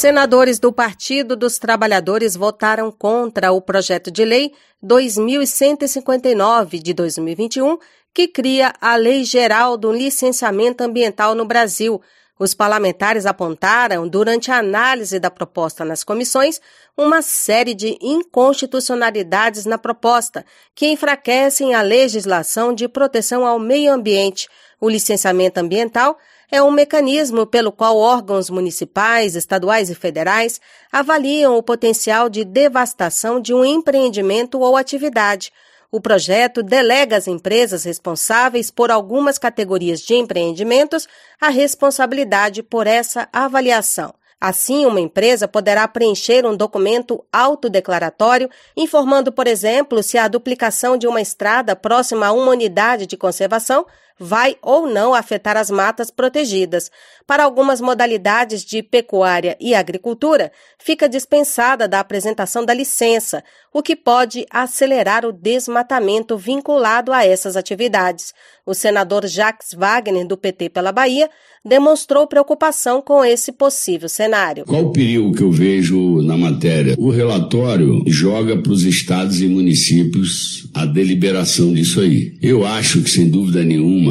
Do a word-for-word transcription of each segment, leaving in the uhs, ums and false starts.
Senadores do Partido dos Trabalhadores votaram contra o projeto de lei dois mil cento e cinquenta e nove de dois mil e vinte e um, que cria a Lei Geral do Licenciamento Ambiental no Brasil. Os parlamentares apontaram, durante a análise da proposta nas comissões, uma série de inconstitucionalidades na proposta, que enfraquecem a legislação de proteção ao meio ambiente. O licenciamento ambiental é um mecanismo pelo qual órgãos municipais, estaduais e federais avaliam o potencial de devastação de um empreendimento ou atividade. O projeto delega às empresas responsáveis por algumas categorias de empreendimentos a responsabilidade por essa avaliação. Assim, uma empresa poderá preencher um documento autodeclaratório informando, por exemplo, se a duplicação de uma estrada próxima a uma unidade de conservação vai ou não afetar as matas protegidas. Para algumas modalidades de pecuária e agricultura, fica dispensada da apresentação da licença, o que pode acelerar o desmatamento vinculado a essas atividades. O senador Jacques Wagner, do P T pela Bahia, demonstrou preocupação com esse possível cenário. Qual o perigo que eu vejo na matéria? O relatório joga para os estados e municípios a deliberação disso aí. Eu acho que, sem dúvida nenhuma,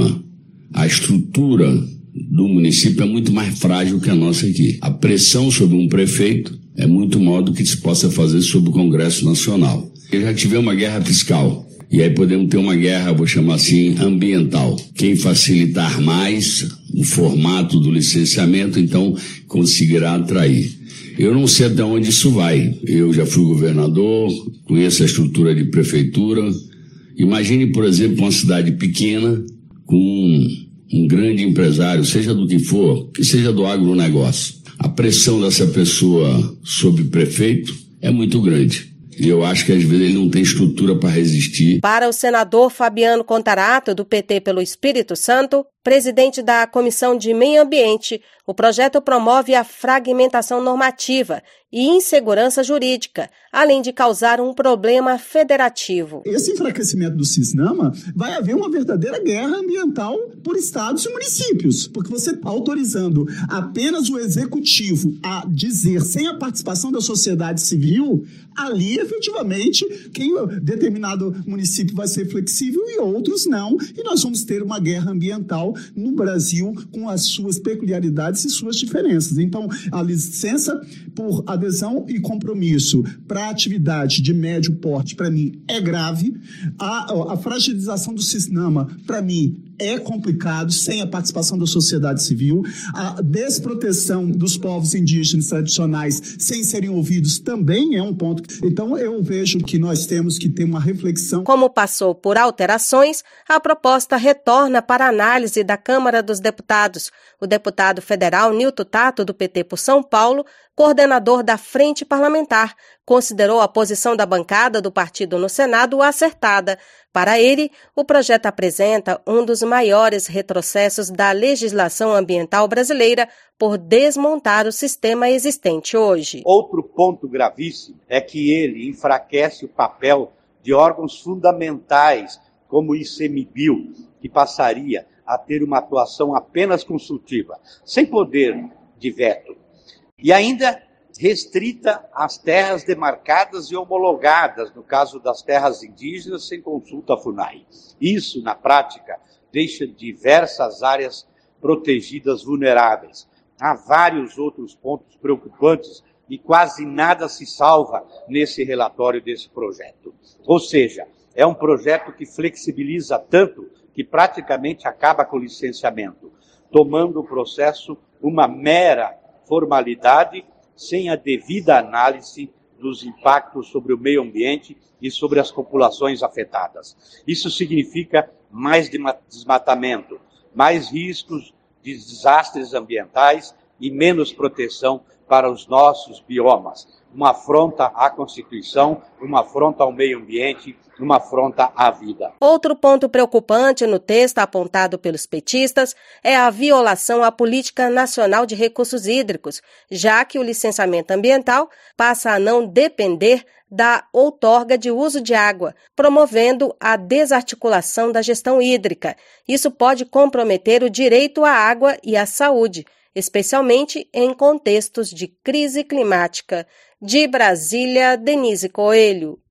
a estrutura do município é muito mais frágil que a nossa aqui. A pressão sobre um prefeito é muito maior do que se possa fazer sobre o Congresso Nacional. Eu já tive uma guerra fiscal. E aí podemos ter uma guerra, vou chamar assim, ambiental. Quem facilitar mais o formato do licenciamento, então, conseguirá atrair. Eu não sei até onde isso vai. Eu já fui governador, conheço a estrutura de prefeitura. Imagine, por exemplo, uma cidade pequena com um, um grande empresário, seja do que for, que seja do agronegócio. A pressão dessa pessoa sobre o prefeito é muito grande. E eu acho que às vezes ele não tem estrutura para resistir. Para o senador Fabiano Contarato, do P T pelo Espírito Santo, presidente da Comissão de Meio Ambiente, o projeto promove a fragmentação normativa e insegurança jurídica, além de causar um problema federativo. Esse enfraquecimento do Cisnama vai haver uma verdadeira guerra ambiental por estados e municípios, porque você autorizando apenas o executivo a dizer, sem a participação da sociedade civil, ali efetivamente quem determinado município vai ser flexível e outros não, e nós vamos ter uma guerra ambiental no Brasil com as suas peculiaridades e suas diferenças. Então, a licença por adesão e compromisso para atividade de médio porte, para mim, é grave. A, a fragilização do Cisnama, para mim, é complicado, sem a participação da sociedade civil. A desproteção dos povos indígenas tradicionais sem serem ouvidos também é um ponto. Então, eu vejo que nós temos que ter uma reflexão. Como passou por alterações, a proposta retorna para análise da Câmara dos Deputados. O deputado federal Nilton Tato, do P T por São Paulo, coordenador da Frente Parlamentar, considerou a posição da bancada do partido no Senado acertada. Para ele, o projeto apresenta um dos maiores retrocessos da legislação ambiental brasileira por desmontar o sistema existente hoje. Outro ponto gravíssimo é que ele enfraquece o papel de órgãos fundamentais, como o ICMBio, que passaria a ter uma atuação apenas consultiva, sem poder de veto. E ainda restrita às terras demarcadas e homologadas, no caso das terras indígenas, sem consulta à FUNAI. Isso, na prática, deixa diversas áreas protegidas vulneráveis. Há vários outros pontos preocupantes e quase nada se salva nesse relatório desse projeto. Ou seja, é um projeto que flexibiliza tanto que praticamente acaba com o licenciamento, tomando o processo uma mera formalidade sem a devida análise dos impactos sobre o meio ambiente e sobre as populações afetadas. Isso significa mais desmatamento, mais riscos de desastres ambientais e menos proteção para os nossos biomas. Uma afronta à Constituição, uma afronta ao meio ambiente, uma afronta à vida. Outro ponto preocupante no texto apontado pelos petistas é a violação à Política Nacional de Recursos Hídricos, já que o licenciamento ambiental passa a não depender da outorga de uso de água, promovendo a desarticulação da gestão hídrica. Isso pode comprometer o direito à água e à saúde. especialmente em contextos de crise climática. De Brasília, Denise Coelho.